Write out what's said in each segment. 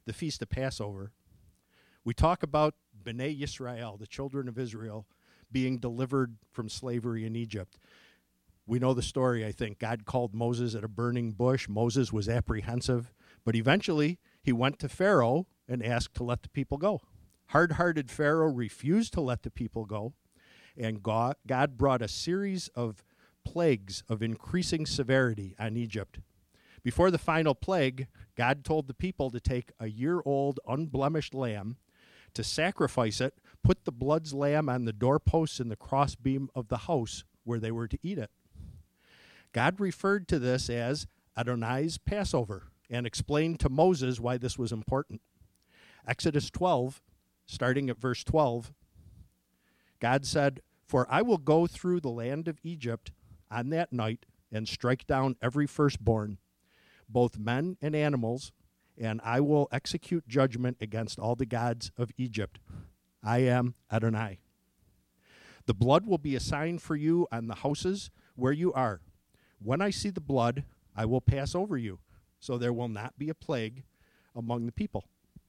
the Feast of Passover, we talk about Bnei Yisrael, the children of Israel, being delivered from slavery in Egypt. We know the story, I think. God called Moses at a burning bush. Moses was apprehensive, but eventually he went to Pharaoh and asked to let the people go. Hard-hearted Pharaoh refused to let the people go, and God brought a series of plagues of increasing severity on Egypt. Before the final plague, God told the people to take a year-old unblemished lamb, to sacrifice it, put the blood's lamb on the doorposts and the crossbeam of the house where they were to eat it. God referred to this as Adonai's Passover and explained to Moses why this was important. Exodus 12, starting at verse 12, God said, "For I will go through the land of Egypt on that night and strike down every firstborn, both men and animals, and I will execute judgment against all the gods of Egypt. I am Adonai. The blood will be a sign for you on the houses where you are. When I see the blood, I will pass over you, so there will not be a plague among the people.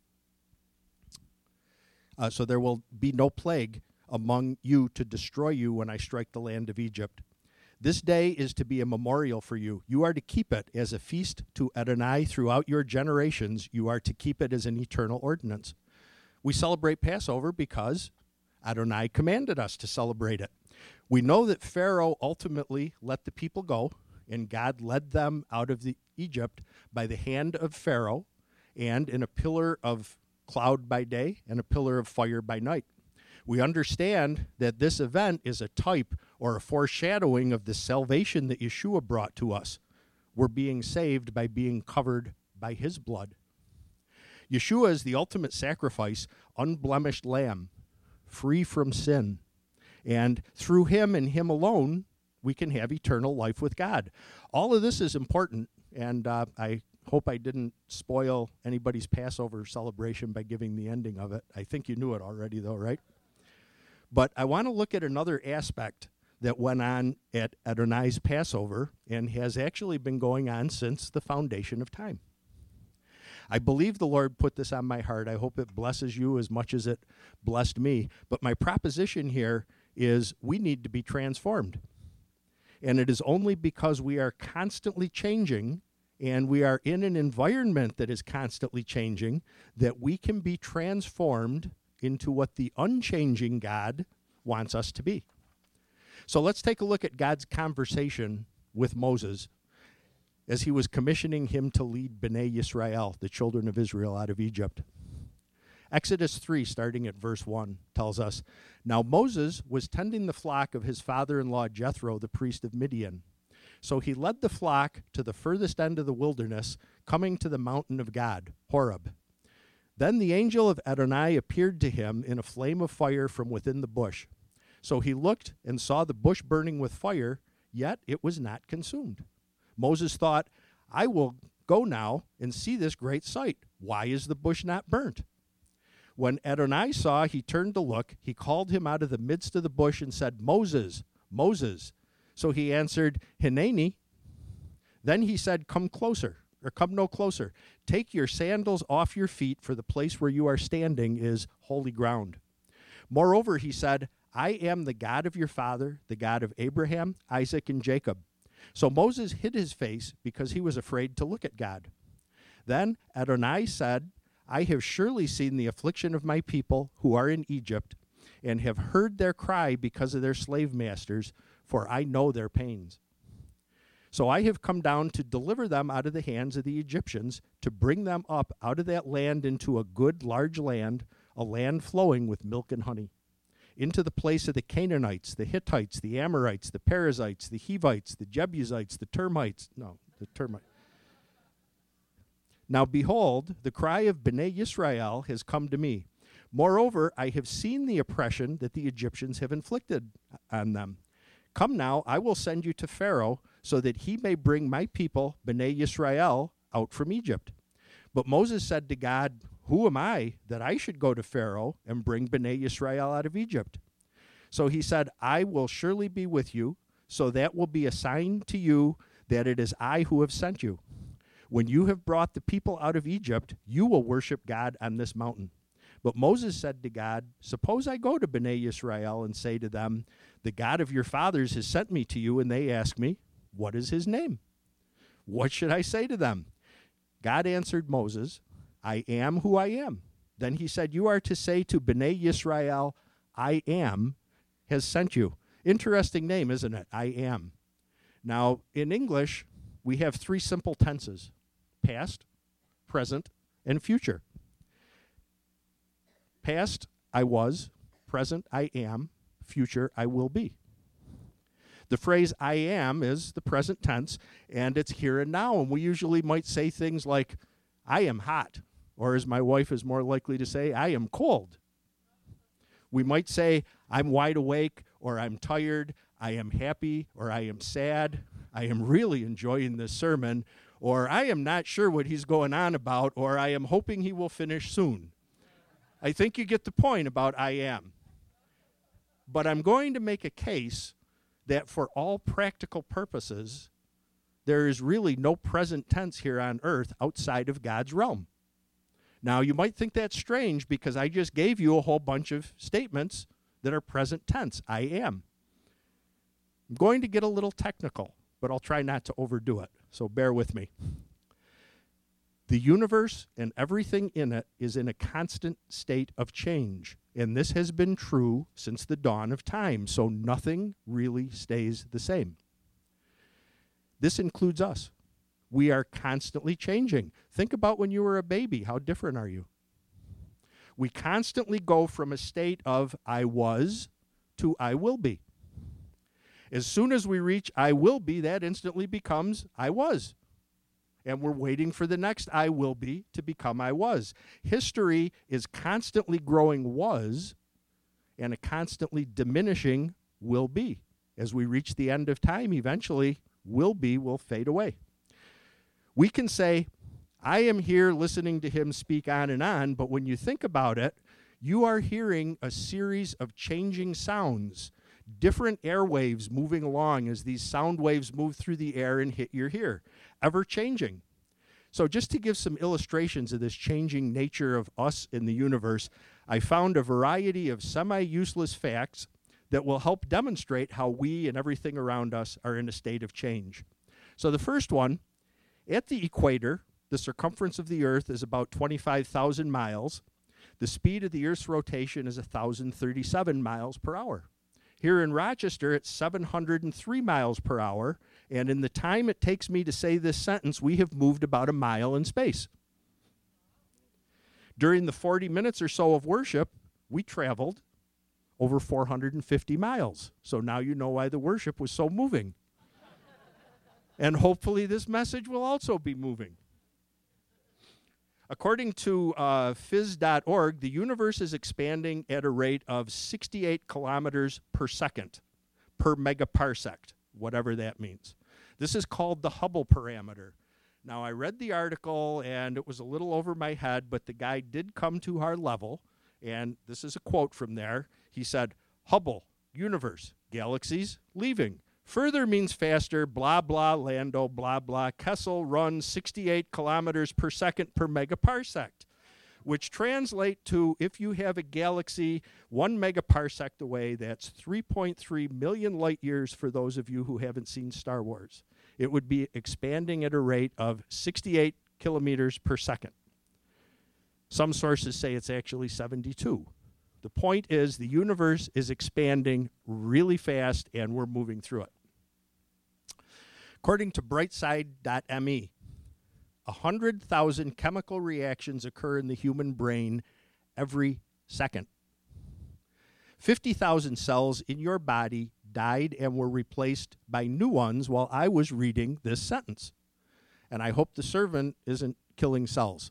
So there will be no plague among you to destroy you when I strike the land of Egypt. This day is to be a memorial for you. You are to keep it as a feast to Adonai throughout your generations. You are to keep it as an eternal ordinance." We celebrate Passover because Adonai commanded us to celebrate it. We know that Pharaoh ultimately let the people go, and God led them out of Egypt by the hand of Pharaoh and in a pillar of cloud by day and a pillar of fire by night. We understand that this event is a type or a foreshadowing of the salvation that Yeshua brought to us. We're being saved by being covered by his blood. Yeshua is the ultimate sacrifice, unblemished lamb, free from sin. And through him and him alone, we can have eternal life with God. All of this is important, and I hope I didn't spoil anybody's Passover celebration by giving the ending of it. I think you knew it already, though, right? But I want to look at another aspect that went on at Adonai's Passover and has actually been going on since the foundation of time. I believe the Lord put this on my heart. I hope it blesses you as much as it blessed me. But my proposition here is we need to be transformed. And it is only because we are constantly changing and we are in an environment that is constantly changing that we can be transformed into what the unchanging God wants us to be. So let's take a look at God's conversation with Moses as he was commissioning him to lead Bnei Yisrael, the children of Israel, out of Egypt. Exodus 3, starting at verse 1, tells us, "Now Moses was tending the flock of his father-in-law Jethro, the priest of Midian. So he led the flock to the furthest end of the wilderness, coming to the mountain of God, Horeb. Then the angel of Adonai appeared to him in a flame of fire from within the bush. So he looked and saw the bush burning with fire, yet it was not consumed. Moses thought, 'I will go now and see this great sight. Why is the bush not burnt?' When Adonai saw he turned to look, he called him out of the midst of the bush and said, 'Moses, Moses.' So he answered, 'Hineni.' Then he said, 'Come no closer. Take your sandals off your feet, for the place where you are standing is holy ground.' Moreover, he said, 'I am the God of your father, the God of Abraham, Isaac, and Jacob.' So Moses hid his face because he was afraid to look at God. Then Adonai said, 'I have surely seen the affliction of my people who are in Egypt, and have heard their cry because of their slave masters, for I know their pains. So I have come down to deliver them out of the hands of the Egyptians, to bring them up out of that land into a good large land, a land flowing with milk and honey, into the place of the Canaanites, the Hittites, the Amorites, the Perizzites, the Hivites, the Jebusites, the termites. Now behold, the cry of Bnei Yisrael has come to me. Moreover, I have seen the oppression that the Egyptians have inflicted on them. Come now, I will send you to Pharaoh, so that he may bring my people, Bnei Yisrael, out from Egypt.' But Moses said to God, 'Who am I that I should go to Pharaoh and bring Bnei Yisrael out of Egypt?' So he said, 'I will surely be with you, so that will be a sign to you that it is I who have sent you. When you have brought the people out of Egypt, you will worship God on this mountain. But Moses said to God, suppose I go to Bnei Yisrael and say to them, the God of your fathers has sent me to you, and they ask me, what is his name? What should I say to them? God answered Moses, I am who I am. Then he said, you are to say to Bnei Yisrael, I am has sent you. Interesting name, isn't it? I am. Now, in English, we have three simple tenses: past, present, and future. Past, I was. Present, I am. Future, I will be. The phrase I am is the present tense, and it's here and now. And we usually might say things like, I am hot, or as my wife is more likely to say, I am cold. We might say, I'm wide awake, or I'm tired, I am happy, or I am sad, I am really enjoying this sermon, or I am not sure what he's going on about, or I am hoping he will finish soon. I think you get the point about I am. But I'm going to make a case that for all practical purposes, there is really no present tense here on earth outside of God's realm. Now, you might think that's strange because I just gave you a whole bunch of statements that are present tense. I am. I'm going to get a little technical, but I'll try not to overdo it, so bear with me. The universe and everything in it is in a constant state of change, and this has been true since the dawn of time, so nothing really stays the same. This includes us. We are constantly changing. Think about when you were a baby. How different are you? We constantly go from a state of I was to I will be. As soon as we reach I will be, that instantly becomes I was. And we're waiting for the next I will be to become I was. History is constantly growing was and a constantly diminishing will be. As we reach the end of time, eventually will be will fade away. We can say, I am here listening to him speak on, but when you think about it, you are hearing a series of changing sounds, different airwaves moving along as these sound waves move through the air and hit your ear, ever changing. So just to give some illustrations of this changing nature of us in the universe, I found a variety of semi-useless facts that will help demonstrate how we and everything around us are in a state of change. So the first one, at the equator, the circumference of the Earth is about 25,000 miles. The speed of the Earth's rotation is 1,037 miles per hour. Here in Rochester, it's 703 miles per hour, and in the time it takes me to say this sentence, we have moved about a mile in space. During the 40 minutes or so of worship, we traveled over 450 miles. So now you know why the worship was so moving. And hopefully this message will also be moving. According to phys.org, the universe is expanding at a rate of 68 kilometers per second, per megaparsec, whatever that means. This is called the Hubble parameter. Now, I read the article, and it was a little over my head, but the guy did come to our level, and this is a quote from there. He said, Hubble, universe, galaxies, leaving. Further means faster, blah, blah, Lando, blah, blah. Kessel runs 68 kilometers per second per megaparsec, which translate to, if you have a galaxy 1 megaparsec away, that's 3.3 million light years for those of you who haven't seen Star Wars. It would be expanding at a rate of 68 kilometers per second. Some sources say it's actually 72. The point is the universe is expanding really fast, and we're moving through it. According to brightside.me, 100,000 chemical reactions occur in the human brain every second. 50,000 cells in your body died and were replaced by new ones while I was reading this sentence. And I hope the servant isn't killing cells.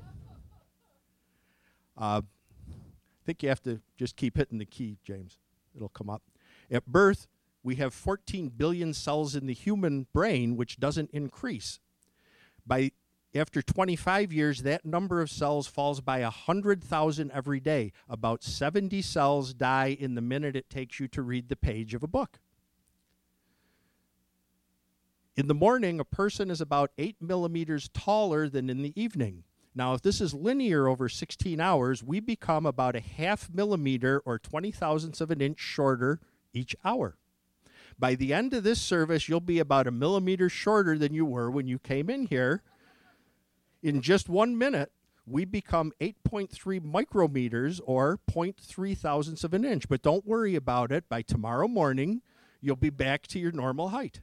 I think you have to just keep hitting the key, James. It'll come up. At birth, we have 14 billion cells in the human brain, which doesn't increase. After 25 years, that number of cells falls by 100,000 every day. About 70 cells die in the minute it takes you to read the page of a book. In the morning, a person is about 8 millimeters taller than in the evening. Now, if this is linear over 16 hours, we become about a half millimeter or 20 thousandths of an inch shorter each hour. By the end of this service, you'll be about a millimeter shorter than you were when you came in here. In just 1 minute, we become 8.3 micrometers or 0.3 thousandths of an inch. But don't worry about it. By tomorrow morning, you'll be back to your normal height.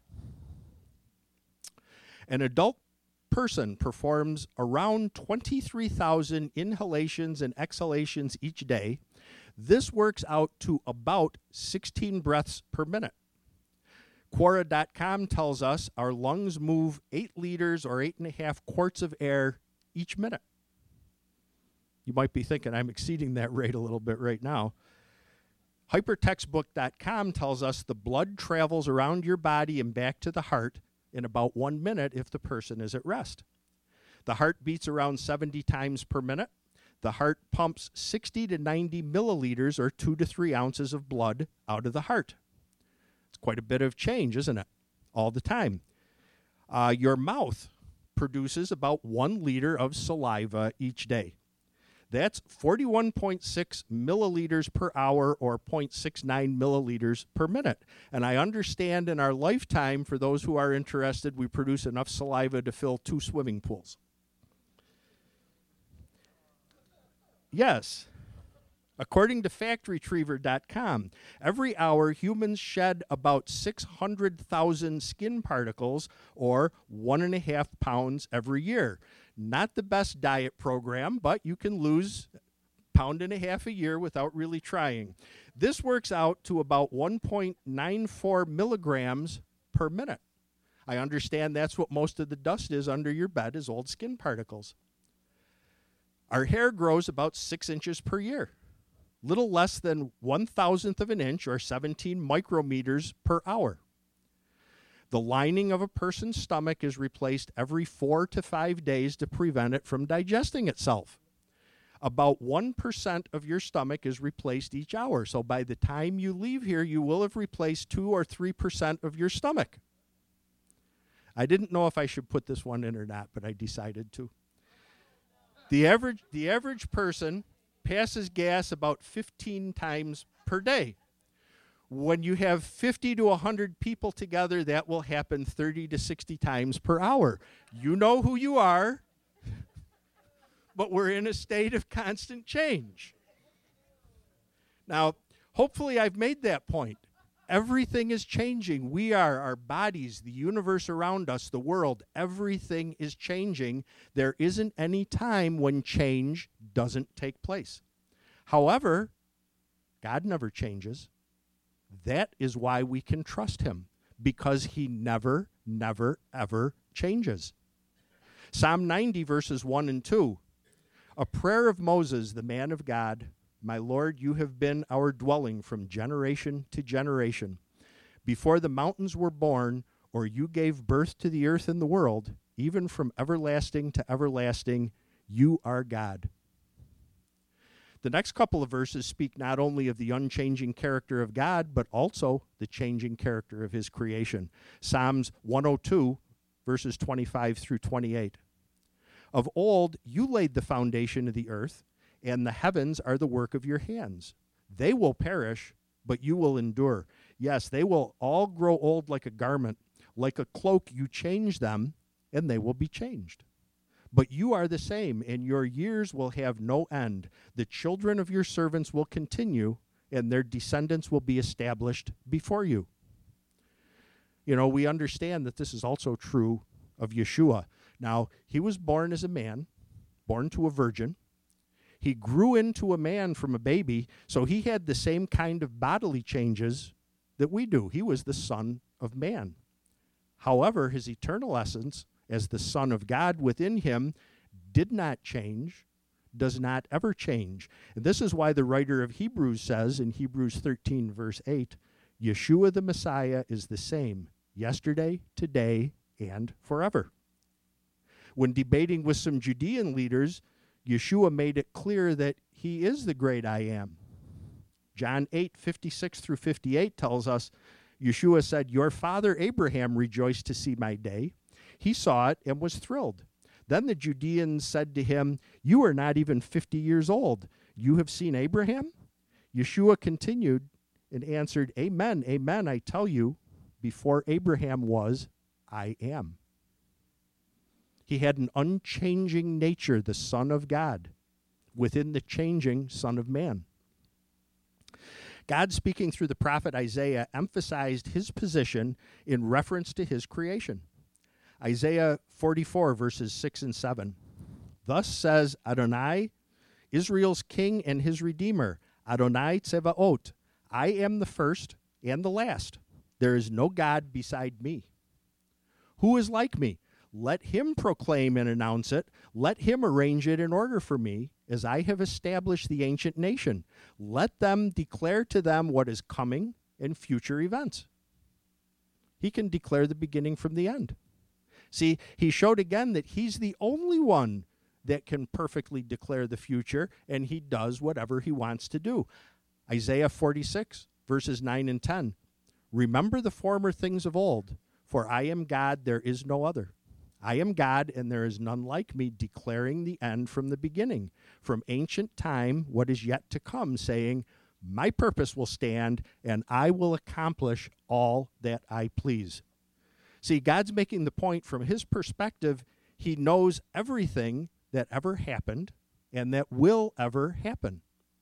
An adult person performs around 23,000 inhalations and exhalations each day. This works out to about 16 breaths per minute. Quora.com tells us our lungs move 8 liters or 8.5 quarts of air each minute. You might be thinking I'm exceeding that rate a little bit right now. Hypertextbook.com tells us the blood travels around your body and back to the heart in about 1 minute if the person is at rest. The heart beats around 70 times per minute. The heart pumps 60 to 90 milliliters or 2 to 3 ounces of blood out of the heart. It's quite a bit of change, isn't it? All the time. Your mouth produces about 1 liter of saliva each day. That's 41.6 milliliters per hour or 0.69 milliliters per minute. And I understand in our lifetime, for those who are interested, we produce enough saliva to fill 2 swimming pools. Yes. According to factretriever.com, every hour humans shed about 600,000 skin particles or 1.5 pounds every year. Not the best diet program, but you can lose 1.5 pounds a year without really trying. This works out to about 1.94 milligrams per minute. I understand that's what most of the dust is under your bed is old skin particles. Our hair grows about 6 inches per year. Little less than 1,000th of an inch or 17 micrometers per hour. The lining of a person's stomach is replaced every 4 to 5 days to prevent it from digesting itself. About 1% of your stomach is replaced each hour. So by the time you leave here, you will have replaced 2 or 3% of your stomach. I didn't know if I should put this one in or not, but I decided to. The average person passes gas about 15 times per day. When you have 50 to 100 people together, that will happen 30 to 60 times per hour. You know who you are, but we're in a state of constant change. Now, hopefully I've made that point. Everything is changing. We are, our bodies, the universe around us, the world, everything is changing. There isn't any time when change doesn't take place. However, God never changes. That is why we can trust him, because he never, ever changes. Psalm 90, verses 1 and 2. A prayer of Moses, the man of God. My Lord, you have been our dwelling from generation to generation. Before the mountains were born, or you gave birth to the earth and the world, even from everlasting to everlasting, you are God. The next couple of verses speak not only of the unchanging character of God, but also the changing character of his creation. Psalms 102, verses 25 through 28. Of old, you laid the foundation of the earth, and the heavens are the work of your hands. They will perish, but you will endure. Yes, they will all grow old like a garment. Like a cloak, you change them, and they will be changed. But you are the same, and your years will have no end. The children of your servants will continue, and their descendants will be established before you. You know, we understand that this is also true of Yeshua. Now, he was born as a man, born to a virgin. He grew into a man from a baby, so he had the same kind of bodily changes that we do. He was the Son of Man. However, his eternal essence, as the Son of God within him, did not change, does not ever change. And this is why the writer of Hebrews says in Hebrews 13, verse 8, Yeshua the Messiah is the same yesterday, today, and forever. When debating with some Judean leaders, Yeshua made it clear that he is the great I am. John 8, 56 through 58 tells us, Yeshua said, "Your father Abraham rejoiced to see my day. He saw it and was thrilled." Then the Judeans said to him, "You are not even 50 years old. You have seen Abraham?" Yeshua continued and answered, "Amen, amen, I tell you, before Abraham was, I am." He had an unchanging nature, the Son of God, within the changing Son of Man. God, speaking through the prophet Isaiah, emphasized his position in reference to his creation. Isaiah 44, verses 6 and 7. "Thus says Adonai, Israel's king and his redeemer, Adonai Tsevaot, I am the first and the last. There is no God beside me. Who is like me? Let him proclaim and announce it. Let him arrange it in order for me, as I have established the ancient nation. Let them declare to them what is coming and future events." He can declare the beginning from the end. See, he showed again that he's the only one that can perfectly declare the future, and he does whatever he wants to do. Isaiah 46, verses 9 and 10. "Remember the former things of old, for I am God, there is no other. I am God, and there is none like me, declaring the end from the beginning, from ancient time what is yet to come, saying, my purpose will stand, and I will accomplish all that I please." See, God's making the point from his perspective, he knows everything that ever happened and that will ever happen.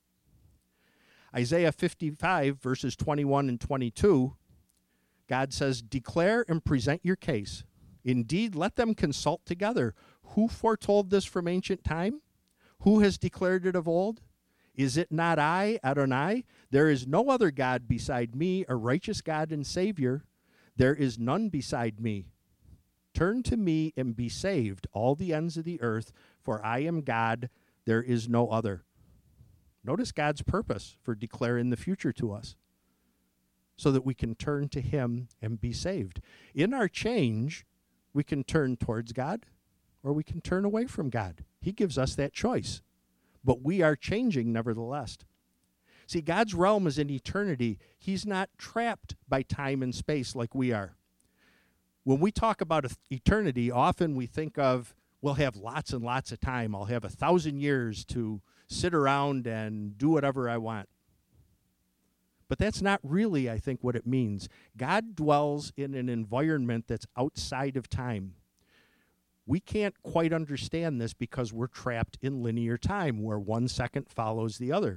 Isaiah 55, verses 21 and 22, God says, "Declare and present your case. Indeed, let them consult together. Who foretold this from ancient time? Who has declared it of old? Is it not I, Adonai? There is no other God beside me, a righteous God and Savior. There is none beside me. Turn to me and be saved, all the ends of the earth, for I am God, there is no other." Notice God's purpose for declaring the future to us, so that we can turn to him and be saved. In our change, we can turn towards God or we can turn away from God. He gives us that choice. But we are changing nevertheless. See, God's realm is in eternity. He's not trapped by time and space like we are. When we talk about eternity, often we think of, we'll have lots and lots of time. I'll have 1,000 years to sit around and do whatever I want. But that's not really, I think, what it means. God dwells in an environment that's outside of time. We can't quite understand this because we're trapped in linear time, where 1 second follows the other.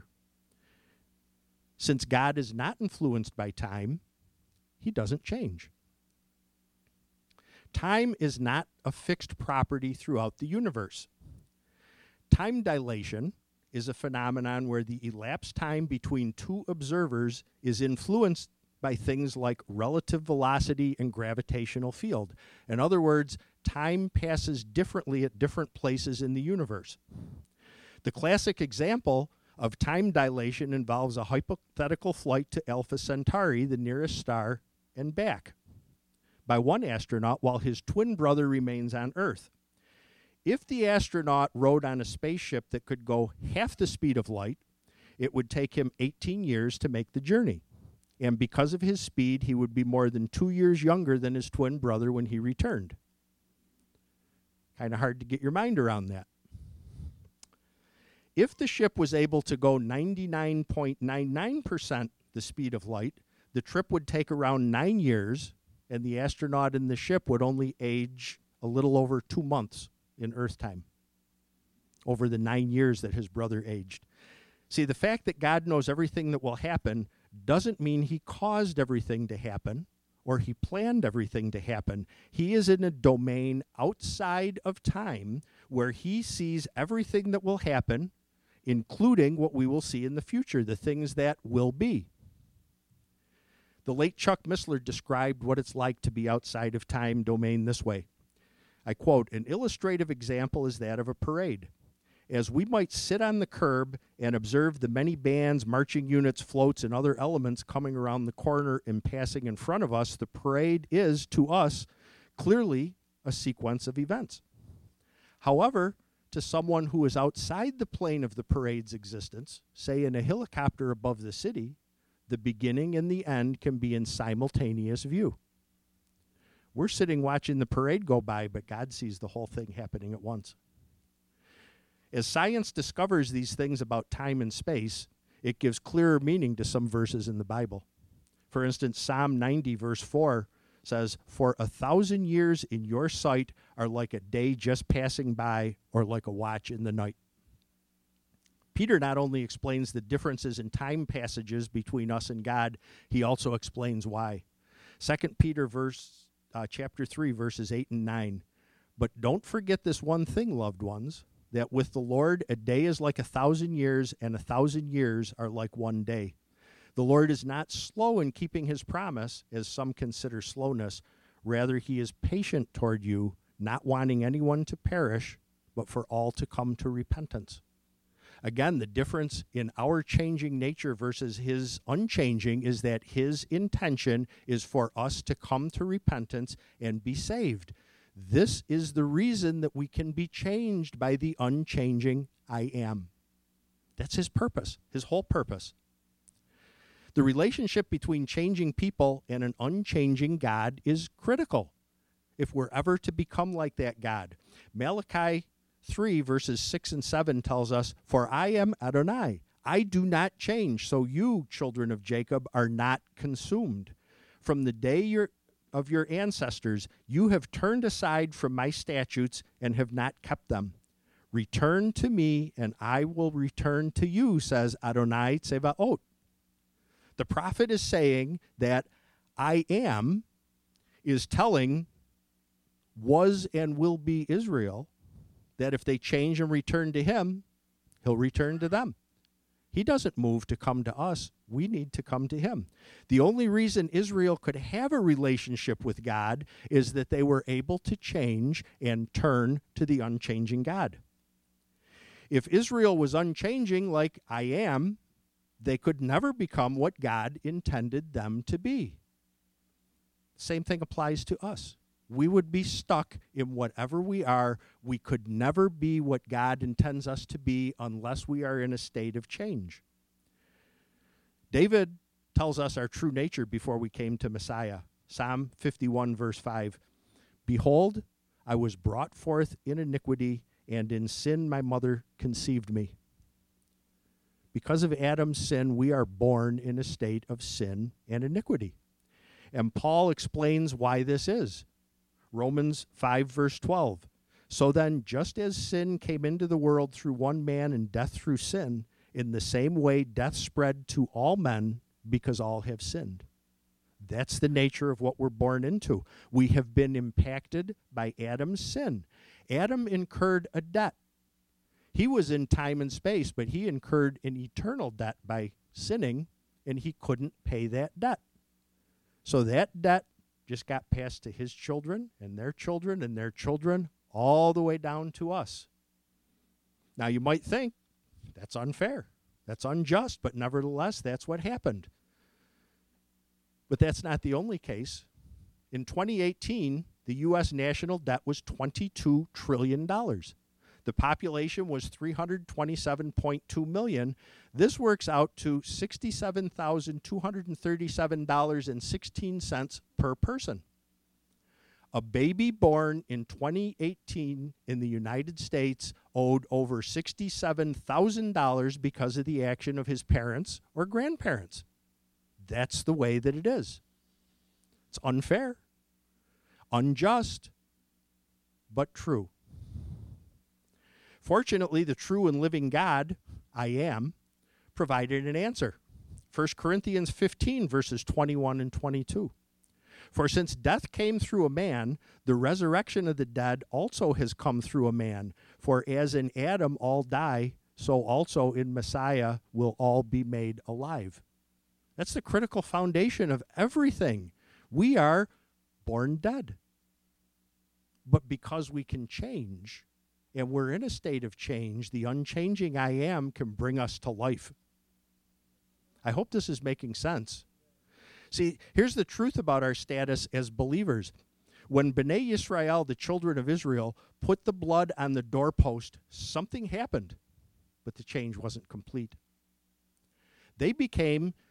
Since God is not influenced by time, he doesn't change. Time is not a fixed property throughout the universe. Time dilation is a phenomenon where the elapsed time between two observers is influenced by things like relative velocity and gravitational field. In other words, time passes differently at different places in the universe. The classic example of time dilation involves a hypothetical flight to Alpha Centauri, the nearest star, and back, by one astronaut while his twin brother remains on Earth. If the astronaut rode on a spaceship that could go half the speed of light, it would take him 18 years to make the journey. And because of his speed, he would be more than 2 years younger than his twin brother when he returned. Kind of hard to get your mind around that. If the ship was able to go 99.99% the speed of light, the trip would take around 9 years, and the astronaut in the ship would only age a little over 2 months in Earth time, over the 9 years that his brother aged. See, the fact that God knows everything that will happen doesn't mean he caused everything to happen or he planned everything to happen. He is in a domain outside of time where he sees everything that will happen, including what we will see in the future, the things that will be. The late Chuck Missler described what it's like to be outside of time domain this way. I quote, "An illustrative example is that of a parade. As we might sit on the curb and observe the many bands, marching units, floats, and other elements coming around the corner and passing in front of us, the parade is, to us, clearly a sequence of events. However, to someone who is outside the plane of the parade's existence, say in a helicopter above the city, the beginning and the end can be in simultaneous view. We're sitting watching the parade go by, but God sees the whole thing happening at once. As science discovers these things about time and space, it gives clearer meaning to some verses in the Bible. For instance, Psalm 90, verse 4 says, "For 1,000 years in your sight are like a day just passing by, or like a watch in the night." Peter not only explains the differences in time passages between us and God, he also explains why. 2 Peter chapter 3, verses 8 and 9. "But don't forget this one thing, loved ones, that with the Lord a day is like 1,000 years, and 1,000 years are like one day. The Lord is not slow in keeping his promise, as some consider slowness. Rather, he is patient toward you, not wanting anyone to perish, but for all to come to repentance." Again, the difference in our changing nature versus his unchanging is that his intention is for us to come to repentance and be saved. This is the reason that we can be changed by the unchanging I am. That's his purpose, his whole purpose. The relationship between changing people and an unchanging God is critical if we're ever to become like that God. Malachi 3, verses 6 and 7 tells us, "For I am Adonai. I do not change, so you, children of Jacob, are not consumed. From the day of your ancestors, you have turned aside from my statutes and have not kept them. Return to me, and I will return to you, says Adonai Tsevaot." The prophet is saying that I am is telling was and will be Israel that if they change and return to him, he'll return to them. He doesn't move to come to us. We need to come to him. The only reason Israel could have a relationship with God is that they were able to change and turn to the unchanging God. If Israel was unchanging like I am, they could never become what God intended them to be. Same thing applies to us. We would be stuck in whatever we are. We could never be what God intends us to be unless we are in a state of change. David tells us our true nature before we came to Messiah. Psalm 51, verse 5. "Behold, I was brought forth in iniquity, and in sin my mother conceived me." Because of Adam's sin, we are born in a state of sin and iniquity. And Paul explains why this is. Romans 5, verse 12. "So then, just as sin came into the world through one man and death through sin, in the same way death spread to all men because all have sinned." That's the nature of what we're born into. We have been impacted by Adam's sin. Adam incurred a debt. He was in time and space, but he incurred an eternal debt by sinning, and he couldn't pay that debt. So that debt just got passed to his children and their children and their children, all the way down to us. Now, you might think, that's unfair, that's unjust, but nevertheless, that's what happened. But that's not the only case. In 2018, the U.S. national debt was $22 trillion. The population was 327.2 million. This works out to $67,237.16 per person. A baby born in 2018 in the United States owed over $67,000 because of the action of his parents or grandparents. That's the way that it is. It's unfair, unjust, but true. Fortunately, the true and living God, I am, provided an answer. 1 Corinthians 15, verses 21 and 22. "For since death came through a man, the resurrection of the dead also has come through a man. For as in Adam all die, so also in Messiah will all be made alive." That's the critical foundation of everything. We are born dead. But because we can change, and we're in a state of change, the unchanging I am can bring us to life. I hope this is making sense. See, here's the truth about our status as believers. When Bnei Yisrael, the children of Israel, put the blood on the doorpost, something happened, but the change wasn't complete. They became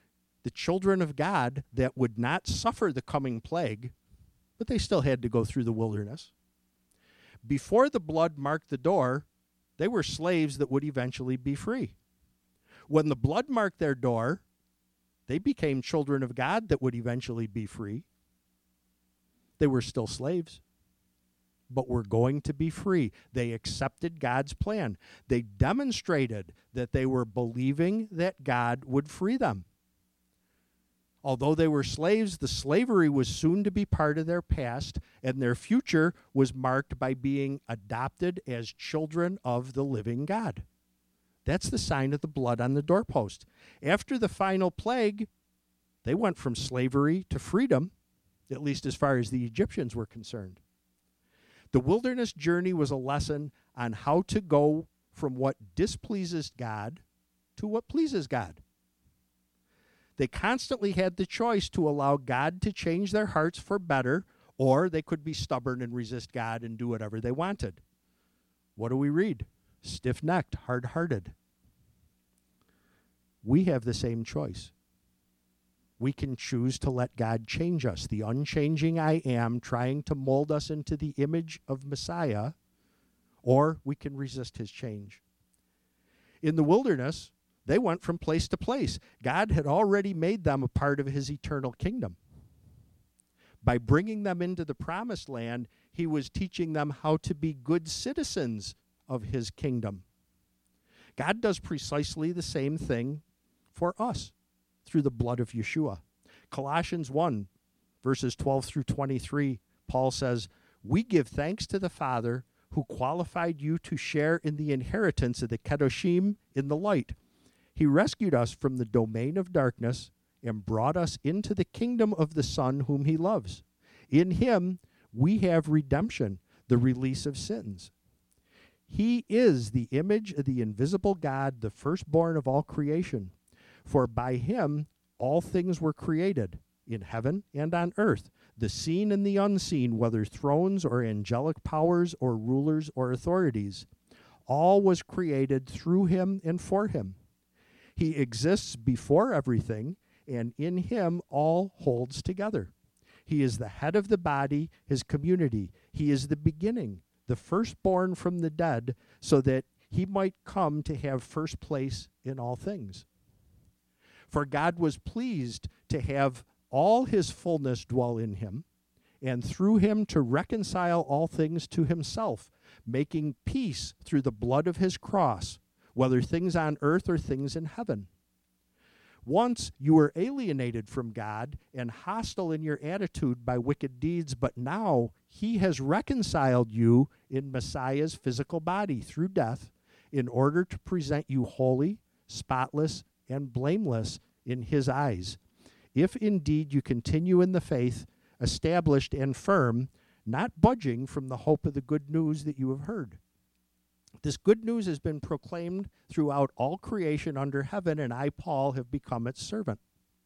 the children of God that would not suffer the coming plague, but they still had to go through the wilderness. Before the blood marked the door, they were slaves that would eventually be free. When the blood marked their door, they became children of God that would eventually be free. They were still slaves, but were going to be free. They accepted God's plan. They demonstrated that they were believing that God would free them. Although they were slaves, the slavery was soon to be part of their past, and their future was marked by being adopted as children of the living God. That's the sign of the blood on the doorpost. After the final plague, they went from slavery to freedom, at least as far as the Egyptians were concerned. The wilderness journey was a lesson on how to go from what displeases God to what pleases God. They constantly had the choice to allow God to change their hearts for better, or they could be stubborn and resist God and do whatever they wanted. What do we read? Stiff-necked, hard-hearted. We have the same choice. We can choose to let God change us, the unchanging I am, trying to mold us into the image of Messiah, or we can resist his change. In the wilderness, they went from place to place. God had already made them a part of his eternal kingdom. By bringing them into the promised land, he was teaching them how to be good citizens of his kingdom. God does precisely the same thing for us through the blood of Yeshua. Colossians 1, verses 12 through 23, Paul says, "We give thanks to the Father who qualified you to share in the inheritance of the Kedoshim in the light. He rescued us from the domain of darkness and brought us into the kingdom of the Son whom he loves. In him we have redemption, the release of sins. He is the image of the invisible God, the firstborn of all creation. For by him all things were created, in heaven and on earth, the seen and the unseen, whether thrones or angelic powers or rulers or authorities. All was created through him and for him. He exists before everything, and in him all holds together. He is the head of the body, his community. He is the beginning, the firstborn from the dead, so that he might come to have first place in all things. For God was pleased to have all his fullness dwell in him, and through him to reconcile all things to himself, making peace through the blood of his cross, whether things on earth or things in heaven. Once you were alienated from God and hostile in your attitude by wicked deeds, but now he has reconciled you in Messiah's physical body through death in order to present you holy, spotless, and blameless in his eyes. If indeed you continue in the faith, established and firm, not budging from the hope of the good news that you have heard. This good news has been proclaimed throughout all creation under heaven, and I, Paul, have become its servant."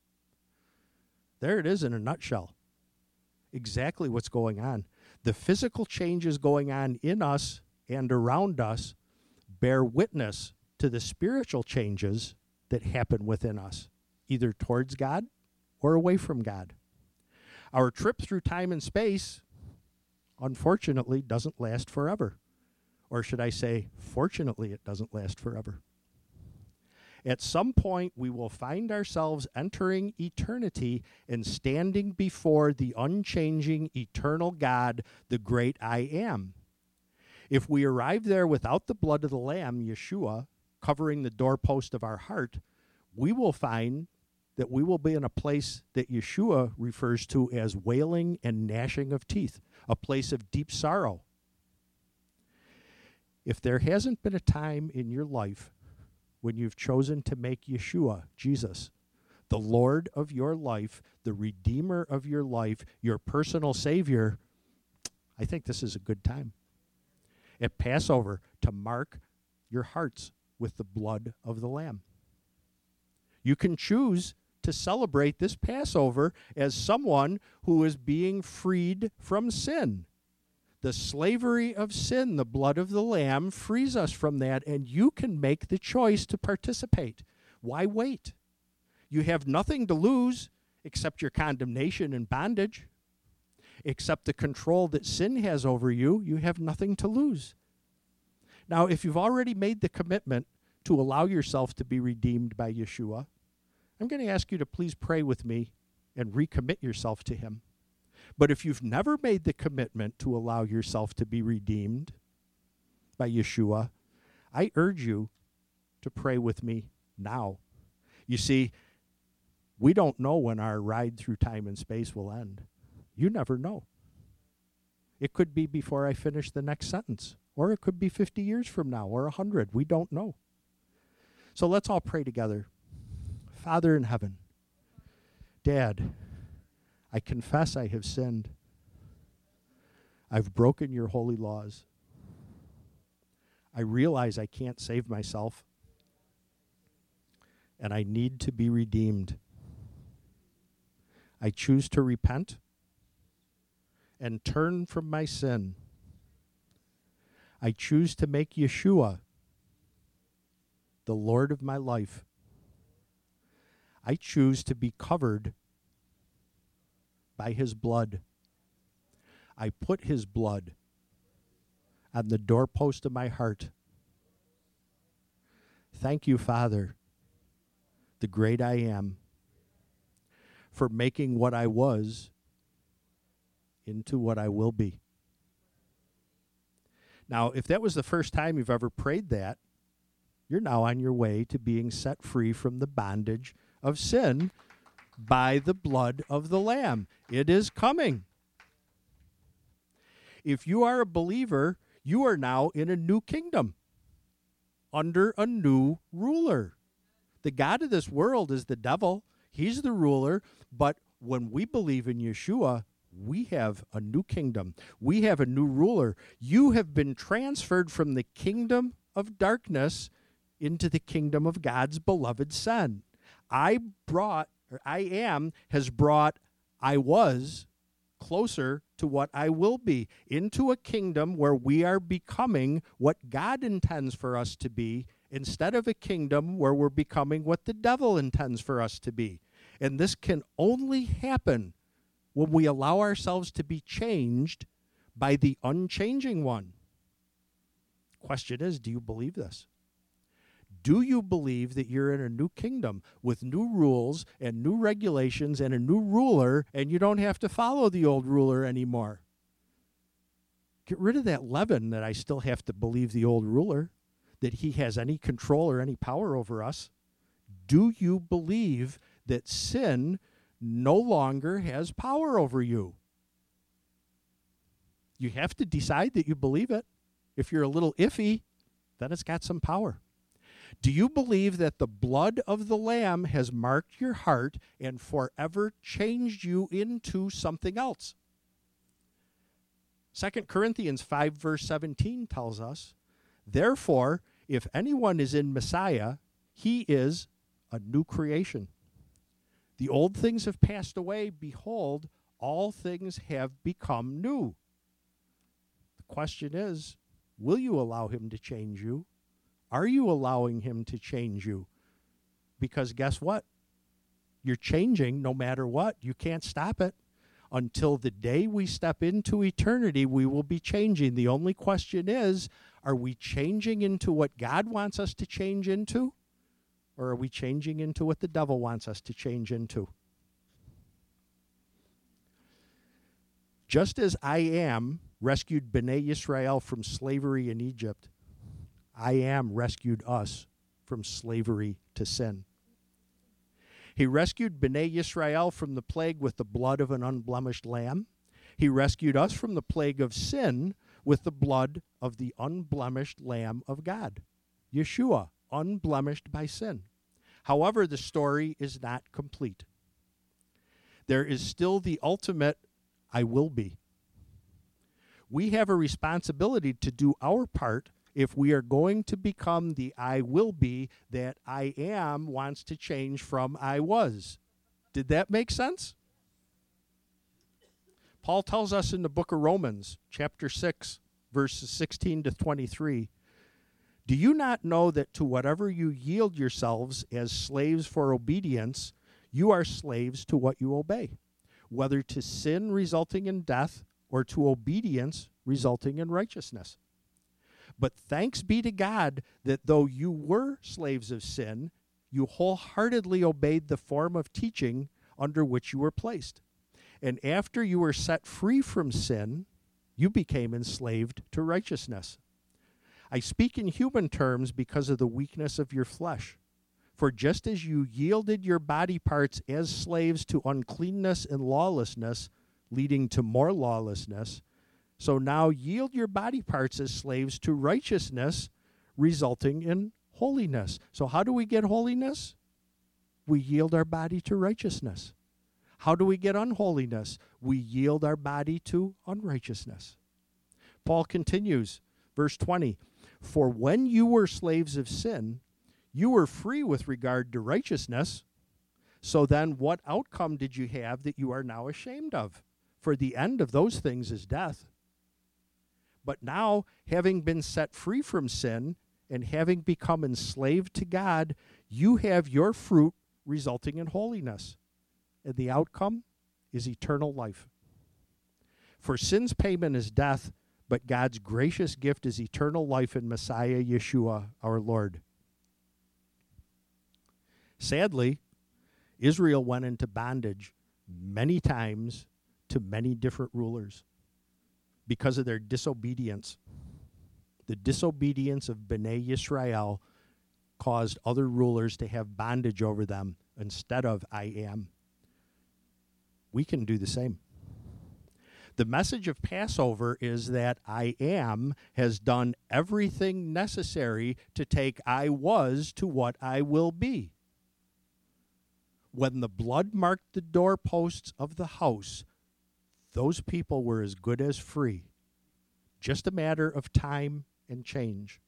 There it is in a nutshell. Exactly what's going on. The physical changes going on in us and around us bear witness to the spiritual changes that happen within us, either towards God or away from God. Our trip through time and space, unfortunately, doesn't last forever. Or should I say, fortunately, it doesn't last forever. At some point, we will find ourselves entering eternity and standing before the unchanging, eternal God, the great I Am. If we arrive there without the blood of the Lamb, Yeshua, covering the doorpost of our heart, we will find that we will be in a place that Yeshua refers to as wailing and gnashing of teeth, a place of deep sorrow. If there hasn't been a time in your life when you've chosen to make Yeshua, Jesus, the Lord of your life, the Redeemer of your life, your personal Savior, I think this is a good time at Passover to mark your hearts with the blood of the Lamb. You can choose to celebrate this Passover as someone who is being freed from sin. The slavery of sin, the blood of the Lamb, frees us from that, and you can make the choice to participate. Why wait? You have nothing to lose except your condemnation and bondage. Except the control that sin has over you, you have nothing to lose. Now, if you've already made the commitment to allow yourself to be redeemed by Yeshua, I'm going to ask you to please pray with me and recommit yourself to him. But if you've never made the commitment to allow yourself to be redeemed by Yeshua, I urge you to pray with me now. You see, we don't know when our ride through time and space will end. You never know. It could be before I finish the next sentence, or it could be 50 years from now, or 100. We don't know. So let's all pray together. Father in heaven, Dad, I confess I have sinned. I've broken your holy laws. I realize I can't save myself, and I need to be redeemed. I choose to repent and turn from my sin. I choose to make Yeshua the Lord of my life. I choose to be covered by his blood. I put his blood on the doorpost of my heart. Thank you, Father, the great I am, for making what I was into what I will be. Now, if that was the first time you've ever prayed that, you're now on your way to being set free from the bondage of sin by the blood of the Lamb. It is coming. If you are a believer, you are now in a new kingdom, under a new ruler. The god of this world is the devil. He's the ruler. But when we believe in Yeshua, we have a new kingdom. We have a new ruler. You have been transferred from the kingdom of darkness into the kingdom of God's beloved Son. I am has brought I was closer to what I will be, into a kingdom where we are becoming what God intends for us to be, instead of a kingdom where we're becoming what the devil intends for us to be. And this can only happen when we allow ourselves to be changed by the unchanging one. Question is, do you believe this? Do you believe that you're in a new kingdom with new rules and new regulations and a new ruler, and you don't have to follow the old ruler anymore? Get rid of that leaven that I still have to believe the old ruler, that he has any control or any power over us. Do you believe that sin no longer has power over you? You have to decide that you believe it. If you're a little iffy, then it's got some power. Do you believe that the blood of the Lamb has marked your heart and forever changed you into something else? 2 Corinthians 5 verse 17 tells us, therefore, if anyone is in Messiah, he is a new creation. The old things have passed away. Behold, all things have become new. The question is, will you allow him to change you? Are you allowing him to change you? Because guess what? You're changing no matter what. You can't stop it. Until the day we step into eternity, we will be changing. The only question is, are we changing into what God wants us to change into? Or are we changing into what the devil wants us to change into? Just as I am rescued Bnei Yisrael from slavery in Egypt, I am rescued us from slavery to sin. He rescued Bnei Yisrael from the plague with the blood of an unblemished lamb. He rescued us from the plague of sin with the blood of the unblemished Lamb of God, Yeshua, unblemished by sin. However, the story is not complete. There is still the ultimate I will be. We have a responsibility to do our part if we are going to become the I will be that I am wants to change from I was. Did that make sense? Paul tells us in the book of Romans, chapter 6, verses 16 to 23, do you not know that to whatever you yield yourselves as slaves for obedience, you are slaves to what you obey, whether to sin resulting in death or to obedience resulting in righteousness. But thanks be to God that though you were slaves of sin, you wholeheartedly obeyed the form of teaching under which you were placed. And after you were set free from sin, you became enslaved to righteousness. I speak in human terms because of the weakness of your flesh. For just as you yielded your body parts as slaves to uncleanness and lawlessness, leading to more lawlessness, so now yield your body parts as slaves to righteousness, resulting in holiness. So how do we get holiness? We yield our body to righteousness. How do we get unholiness? We yield our body to unrighteousness. Paul continues, verse 20, for when you were slaves of sin, you were free with regard to righteousness. So then what outcome did you have that you are now ashamed of? For the end of those things is death. But now, having been set free from sin and having become enslaved to God, you have your fruit resulting in holiness. And the outcome is eternal life. For sin's payment is death, but God's gracious gift is eternal life in Messiah Yeshua, our Lord. Sadly, Israel went into bondage many times to many different rulers because of their disobedience. The disobedience of Bnei Yisrael caused other rulers to have bondage over them instead of I am. We can do the same. The message of Passover is that I am has done everything necessary to take I was to what I will be. When the blood marked the doorposts of the house, those people were as good as free. Just a matter of time and change.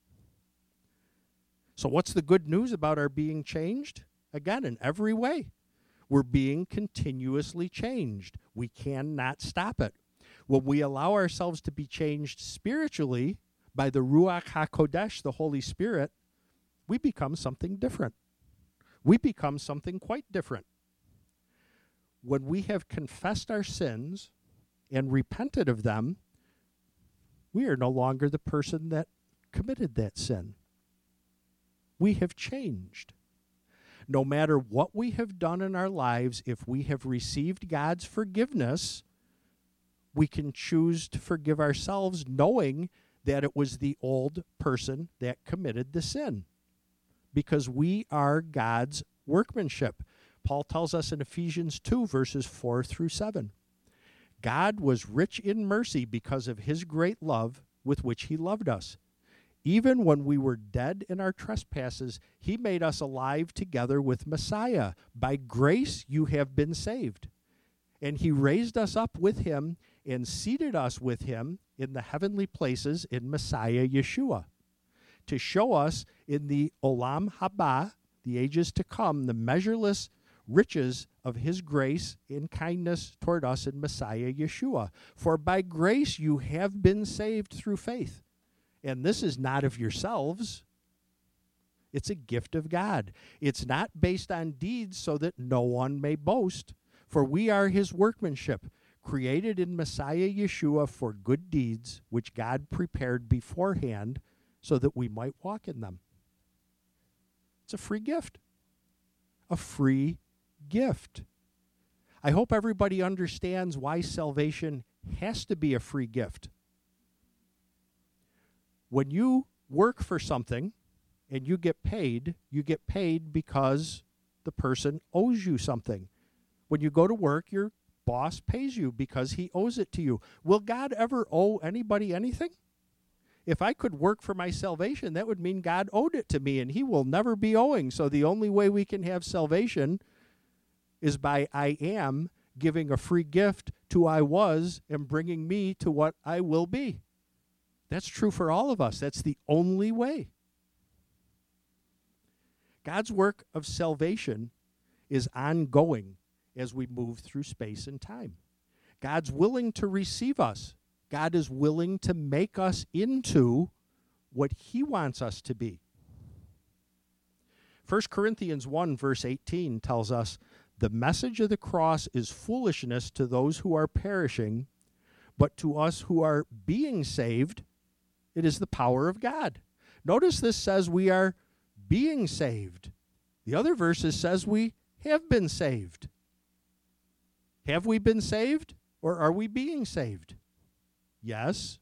So what's the good news about our being changed? Again, in every way. We're being continuously changed. We cannot stop it. When we allow ourselves to be changed spiritually by the Ruach HaKodesh, the Holy Spirit, we become something different. We become something quite different. When we have confessed our sins and repented of them, we are no longer the person that committed that sin. We have changed. No matter what we have done in our lives, if we have received God's forgiveness, we can choose to forgive ourselves knowing that it was the old person that committed the sin. Because we are God's workmanship. Paul tells us in Ephesians 2, verses 4 through 7. God was rich in mercy because of his great love with which he loved us. Even when we were dead in our trespasses, he made us alive together with Messiah. By grace you have been saved. And he raised us up with him and seated us with him in the heavenly places in Messiah Yeshua, to show us in the Olam Haba, the ages to come, the measureless riches of his grace and kindness toward us in Messiah Yeshua. For by grace you have been saved through faith. And this is not of yourselves. It's a gift of God. It's not based on deeds so that no one may boast. For we are his workmanship, created in Messiah Yeshua for good deeds, which God prepared beforehand so that we might walk in them. It's a free gift. A free gift. I hope everybody understands why salvation has to be a free gift. When you work for something and you get paid because the person owes you something. When you go to work, your boss pays you because he owes it to you. Will God ever owe anybody anything? If I could work for my salvation, that would mean God owed it to me, and he will never be owing. So the only way we can have salvation is by I am giving a free gift to I was and bringing me to what I will be. That's true for all of us. That's the only way. God's work of salvation is ongoing as we move through space and time. God's willing to receive us. God is willing to make us into what he wants us to be. 1 Corinthians 1, verse 18 tells us, The message of the cross is foolishness to those who are perishing, but to us who are being saved, it is the power of God. Notice this says we are being saved. The other verses says we have been saved. Have we been saved, or are we being saved? Yes.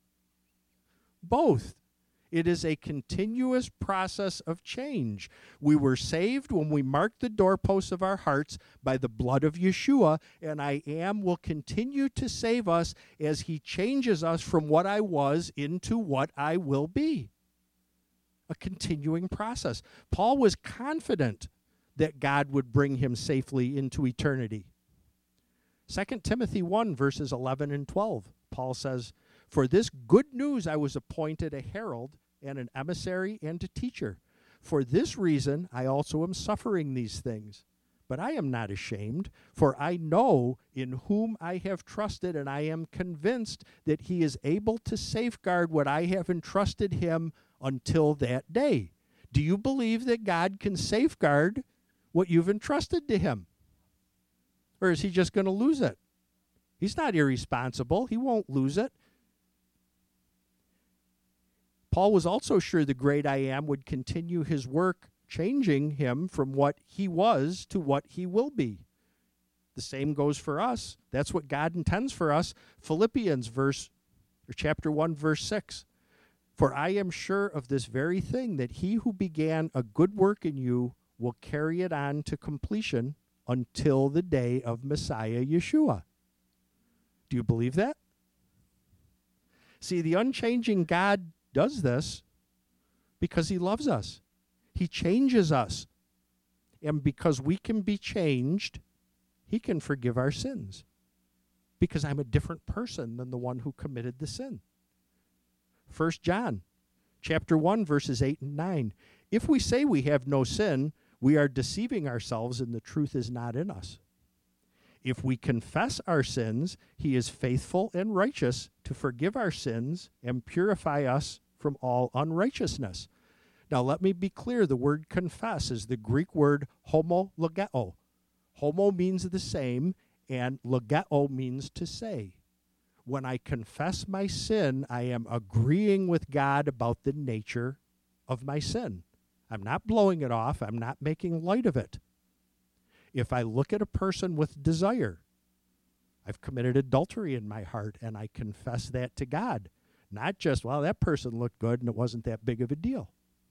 Both. It is a continuous process of change. We were saved when we marked the doorposts of our hearts by the blood of Yeshua, and I Am will continue to save us as he changes us from what I was into what I will be. A continuing process. Paul was confident that God would bring him safely into eternity. 2 Timothy 1, verses 11 and 12, Paul says, "For this good news I was appointed a herald and an emissary and a teacher. For this reason I also am suffering these things. But I am not ashamed, for I know in whom I have trusted, and I am convinced that he is able to safeguard what I have entrusted him until that day." Do you believe that God can safeguard what you've entrusted to him? Or is he just going to lose it? He's not irresponsible. He won't lose it. Paul was also sure the great I Am would continue his work, changing him from what he was to what he will be. The same goes for us. That's what God intends for us. Philippians chapter 1, verse 6. "For I am sure of this very thing, that he who began a good work in you will carry it on to completion until the day of Messiah Yeshua." Do you believe that? See, the unchanging God does this because he loves us. He changes us. And because we can be changed, he can forgive our sins. Because I'm a different person than the one who committed the sin. 1 John chapter 1, verses 8 and 9. "If we say we have no sin, we are deceiving ourselves, and the truth is not in us. If we confess our sins, he is faithful and righteous to forgive our sins and purify us from all unrighteousness." Now let me be clear, the word confess is the Greek word homologeo. Homo means the same, and logeo means to say. When I confess my sin, I am agreeing with God about the nature of my sin. I'm not blowing it off. I'm not making light of it. If I look at a person with desire, I've committed adultery in my heart, and I confess that to God. Not just, well, that person looked good and it wasn't that big of a deal.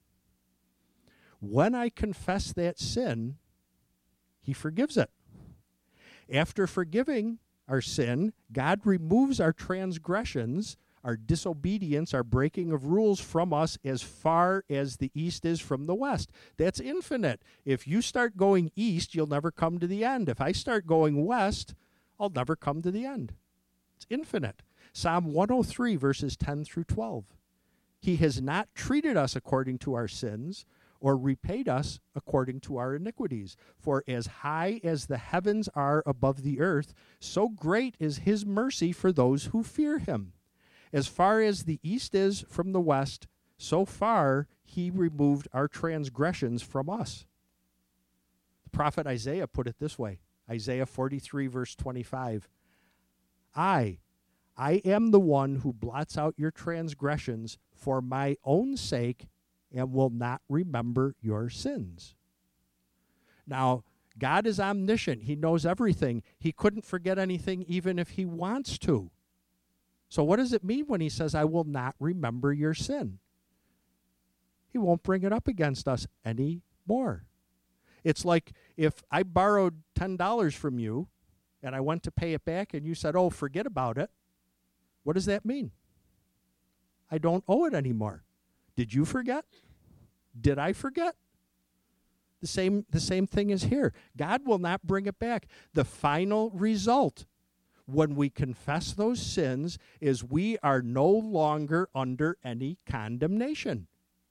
When I confess that sin, he forgives it. After forgiving our sin, God removes our transgressions, our disobedience, our breaking of rules from us as far as the east is from the west. That's infinite. If you start going east, you'll never come to the end. If I start going west, I'll never come to the end. It's infinite. Psalm 103, verses 10 through 12. "He has not treated us according to our sins, or repaid us according to our iniquities. For as high as the heavens are above the earth, so great is his mercy for those who fear him. As far as the east is from the west, so far he removed our transgressions from us." The prophet Isaiah put it this way, Isaiah 43, verse 25. I am the one who blots out your transgressions for my own sake, and will not remember your sins. Now, God is omniscient. He knows everything. He couldn't forget anything even if he wants to. So what does it mean when he says, "I will not remember your sin"? He won't bring it up against us anymore. It's like if I borrowed $10 from you and I went to pay it back and you said, "Oh, forget about it." What does that mean? I don't owe it anymore. Did you forget? Did I forget? The same thing is here. God will not bring it back. The final result when we confess those sins is we are no longer under any condemnation.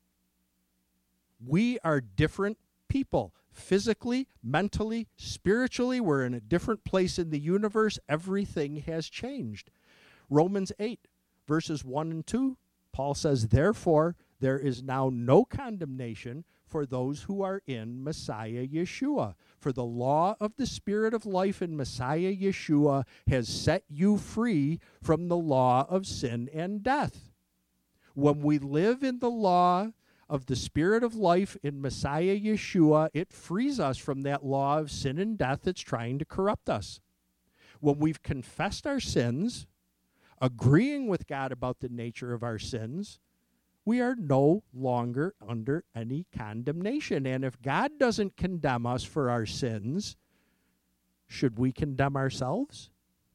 We are different people. Physically, mentally, spiritually, we're in a different place in the universe. Everything has changed. Romans 8, verses 1 and 2, Paul says, "Therefore, there is now no condemnation for those who are in Messiah Yeshua. For the law of the Spirit of life in Messiah Yeshua has set you free from the law of sin and death. When we live in the law of the Spirit of life in Messiah Yeshua, it frees us from that law of sin and death that's trying to corrupt us. When we've confessed our sins, agreeing with God about the nature of our sins, we are no longer under any condemnation. And if God doesn't condemn us for our sins, should we condemn ourselves?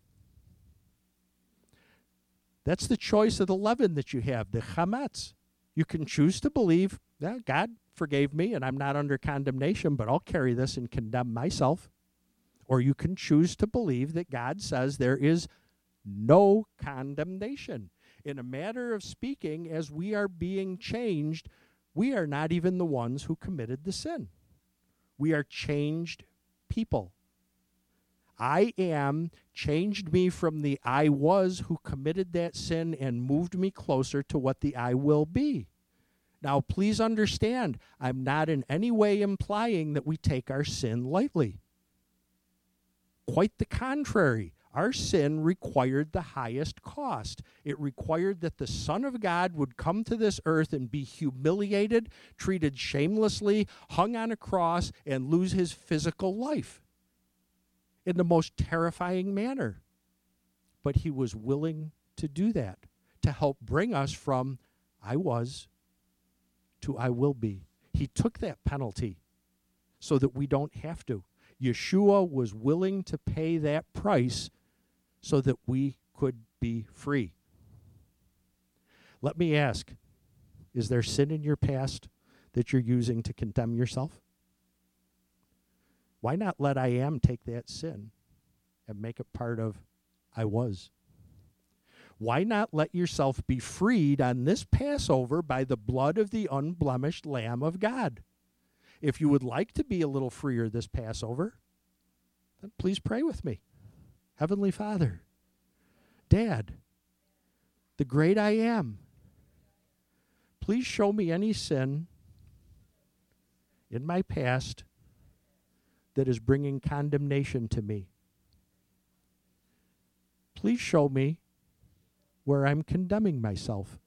That's the choice of the leaven that you have, the chametz. You can choose to believe, yeah, God forgave me and I'm not under condemnation, but I'll carry this and condemn myself. Or you can choose to believe that God says there is no condemnation. In a matter of speaking, as we are being changed, we are not even the ones who committed the sin. We are changed people. I am changed me from the I was who committed that sin and moved me closer to what the I will be. Now, please understand, I'm not in any way implying that we take our sin lightly. Quite the contrary. Our sin required the highest cost. It required that the Son of God would come to this earth and be humiliated, treated shamelessly, hung on a cross, and lose his physical life in the most terrifying manner. But he was willing to do that, to help bring us from I was to I will be. He took that penalty so that we don't have to. Yeshua was willing to pay that price so that we could be free. Let me ask, is there sin in your past that you're using to condemn yourself? Why not let I am take that sin and make it part of I was? Why not let yourself be freed on this Passover by the blood of the unblemished Lamb of God? If you would like to be a little freer this Passover, then please pray with me. Heavenly Father, Dad, the great I am, please show me any sin in my past that is bringing condemnation to me. Please show me where I'm condemning myself.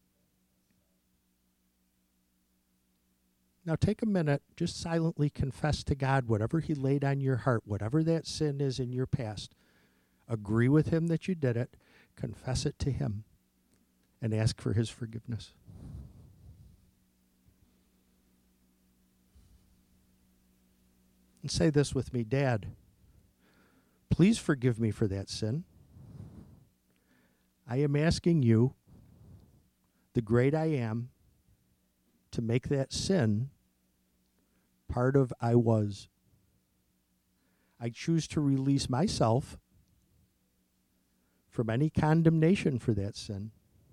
Now take a minute, just silently confess to God whatever he laid on your heart, whatever that sin is in your past. Agree with him that you did it, confess it to him, and ask for his forgiveness. And say this with me, Dad, please forgive me for that sin. I am asking you, the great I am, to make that sin part of I was. I choose to release myself from any condemnation for that sin.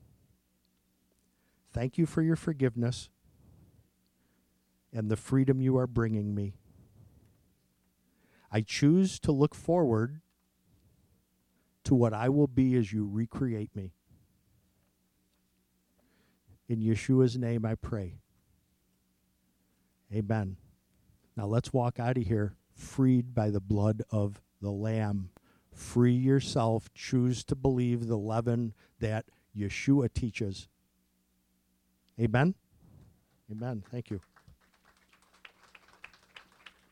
Thank you for your forgiveness and the freedom you are bringing me. I choose to look forward to what I will be as you recreate me. In Yeshua's name I pray. Amen. Now let's walk out of here freed by the blood of the Lamb. Free yourself. Choose to believe the leaven that Yeshua teaches. Amen? Amen. Thank you.